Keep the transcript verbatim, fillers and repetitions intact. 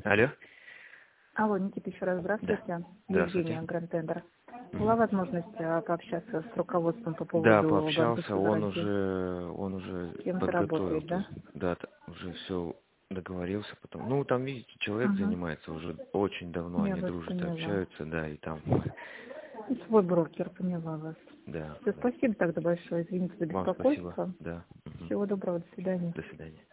Алло. Алло, Никита, еще раз здравствуйте. Да. Евгения, Гранд-Тендер. Была возможность а, пообщаться с руководством по поводу Да, пообщался, банковской он гарантии? уже, он уже С кем-то подготовил, работает, то да? есть, да, т- уже все договорился потом. Ну, там, видите, человек Угу. занимается уже очень давно, Я они вас дружат, поняла. общаются, да, и там, Свой брокер, поняла вас. да, Все, да. спасибо тогда большое. Извините за Вам спасибо, беспокойство. да. Мгм. Всего доброго, до свидания. До свидания.